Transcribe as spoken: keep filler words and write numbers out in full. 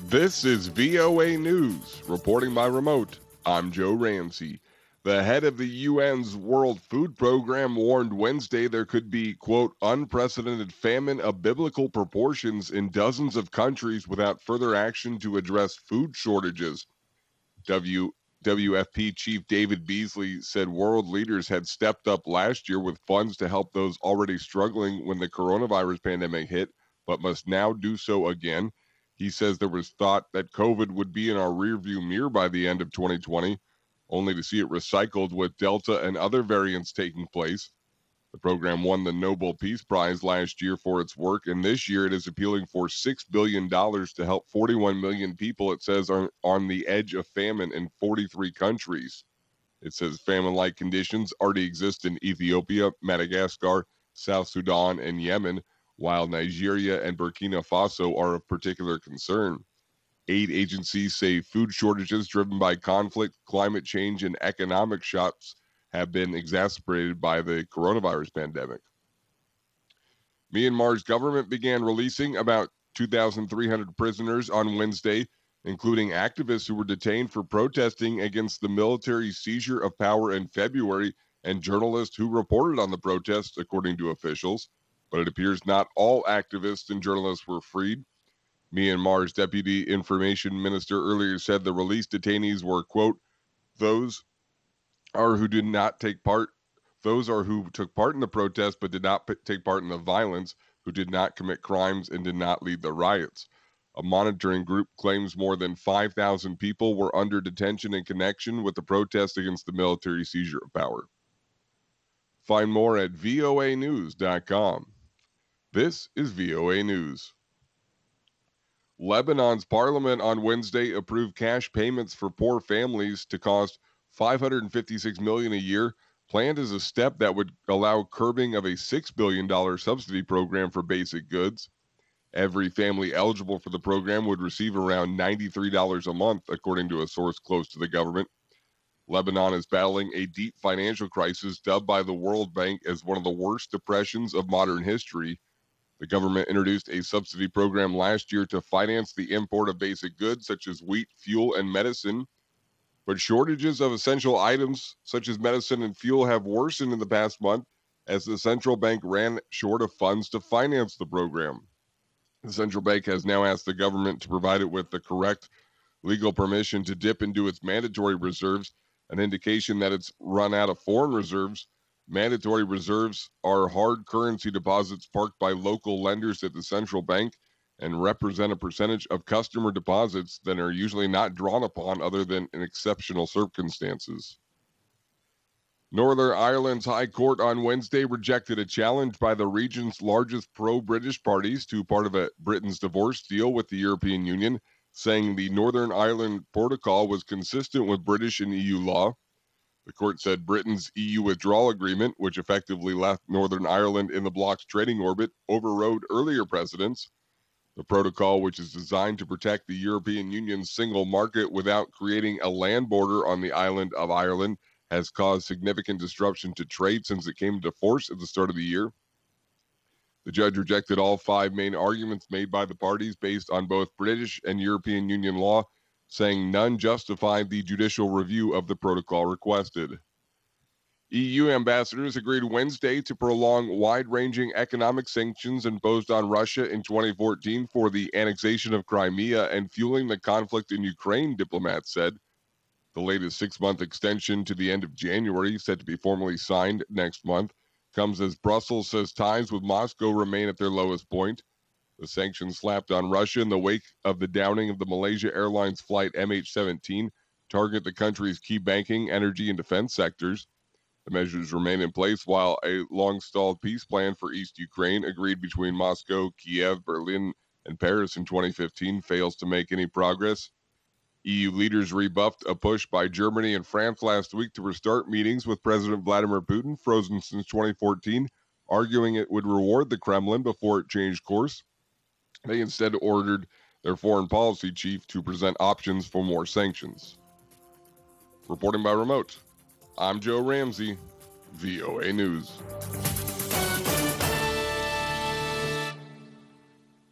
This is V O A News. Reporting by remote, I'm Joe Ramsey. The head of the U N's World Food Program warned Wednesday there could be, quote, unprecedented famine of biblical proportions in dozens of countries without further action to address food shortages. W. W F P Chief David Beasley said world leaders had stepped up last year with funds to help those already struggling when the coronavirus pandemic hit, but must now do so again. He says there was thought that COVID would be in our rearview mirror by the end of twenty twenty, only to see it recycled with Delta and other variants taking place. The program won the Nobel Peace Prize last year for its work, and this year it is appealing for six billion dollars to help forty-one million people, it says, are on the edge of famine in forty-three countries. It says famine-like conditions already exist in Ethiopia, Madagascar, South Sudan, and Yemen, while Nigeria and Burkina Faso are of particular concern. Aid agencies say food shortages driven by conflict, climate change, and economic shocks have been exacerbated by the coronavirus pandemic. Myanmar's government began releasing about two thousand three hundred prisoners on Wednesday, including activists who were detained for protesting against the military seizure of power in February and journalists who reported on the protests, according to officials. But it appears not all activists and journalists were freed. Myanmar's deputy information minister earlier said the released detainees were, quote, those are who did not take part, those are who took part in the protest but did not p- take part in the violence, who did not commit crimes and did not lead the riots. A monitoring group claims more than five thousand people were under detention in connection with the protest against the military seizure of power. Find more at V O A news dot com. This is V O A News. Lebanon's parliament on Wednesday approved cash payments for poor families to cost five hundred fifty-six million dollars a year, planned as a step that would allow curbing of a six billion dollars subsidy program for basic goods. Every family eligible for the program would receive around ninety-three dollars a month, according to a source close to the government. Lebanon is battling a deep financial crisis dubbed by the World Bank as one of the worst depressions of modern history. The government introduced a subsidy program last year to finance the import of basic goods such as wheat, fuel, and medicine. But shortages of essential items such as medicine and fuel have worsened in the past month as the central bank ran short of funds to finance the program. The central bank has now asked the government to provide it with the correct legal permission to dip into its mandatory reserves, an indication that it's run out of foreign reserves. Mandatory reserves are hard currency deposits parked by local lenders at the central bank and represent a percentage of customer deposits that are usually not drawn upon other than in exceptional circumstances. Northern Ireland's High Court on Wednesday rejected a challenge by the region's largest pro-British parties to part of a Britain's divorce deal with the European Union, saying the Northern Ireland Protocol was consistent with British and E U law. The court said Britain's E U withdrawal agreement, which effectively left Northern Ireland in the bloc's trading orbit, overrode earlier precedents. The protocol, which is designed to protect the European Union's single market without creating a land border on the island of Ireland, has caused significant disruption to trade since it came into force at the start of the year. The judge rejected all five main arguments made by the parties based on both British and European Union law, saying none justified the judicial review of the protocol requested. E U ambassadors agreed Wednesday to prolong wide-ranging economic sanctions imposed on Russia in twenty fourteen for the annexation of Crimea and fueling the conflict in Ukraine, diplomats said. The latest six-month extension to the end of January, set to be formally signed next month, comes as Brussels says ties with Moscow remain at their lowest point. The sanctions slapped on Russia in the wake of the downing of the Malaysia Airlines flight M H seventeen target the country's key banking, energy, and defense sectors. The measures remain in place while a long-stalled peace plan for East Ukraine, agreed between Moscow, Kiev, Berlin, and Paris in twenty fifteen, fails to make any progress. E U leaders rebuffed a push by Germany and France last week to restart meetings with President Vladimir Putin, frozen since twenty fourteen, arguing it would reward the Kremlin before it changed course. They instead ordered their foreign policy chief to present options for more sanctions. Reporting by remote, I'm Joe Ramsey, V O A News.